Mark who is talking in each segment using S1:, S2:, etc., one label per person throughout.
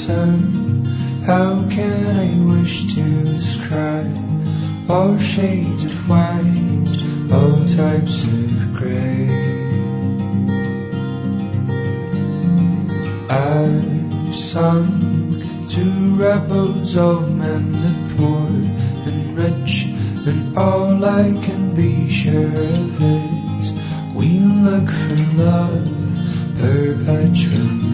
S1: turn. How can I wish to describe all shades of white, all types of grey? I've sung to rebels, old men, the poor and rich, and all I can be sure of is we look for love perpetually.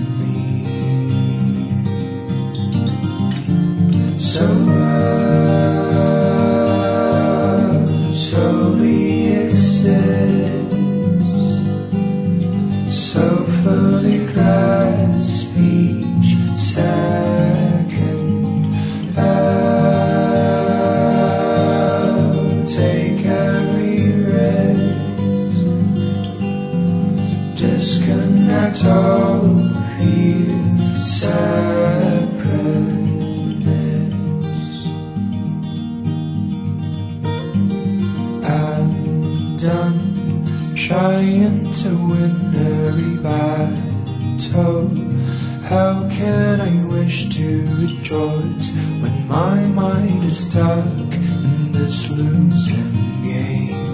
S1: So love solely exists, so fully grasp each second. I'll take every risk, disconnect all fear, separateness. I'm done trying to win every battle. How can I wish to rejoice when my mind is stuck in this losing game?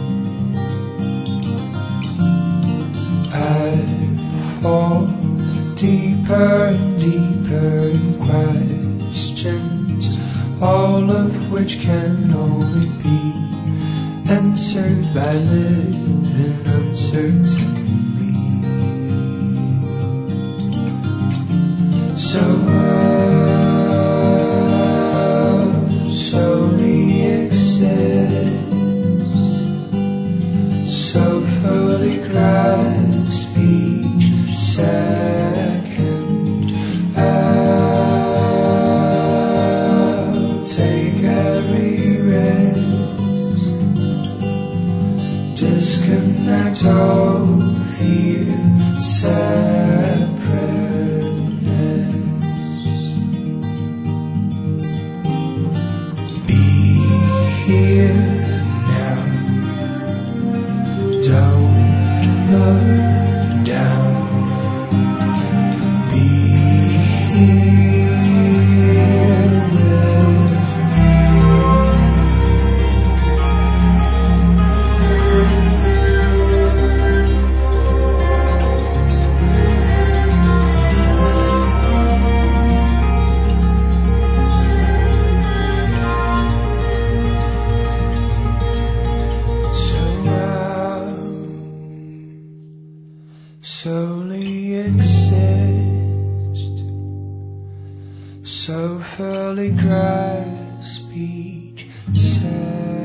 S1: I fall deeper and deeper in questions, all of which can only be answered by living uncertainly. So love solely exists, so fully grasp each second. I'll take every risk, disconnect all fear, separateness. Be here now, don't look down. Be here with me. Solely exist, so fully grasp each second.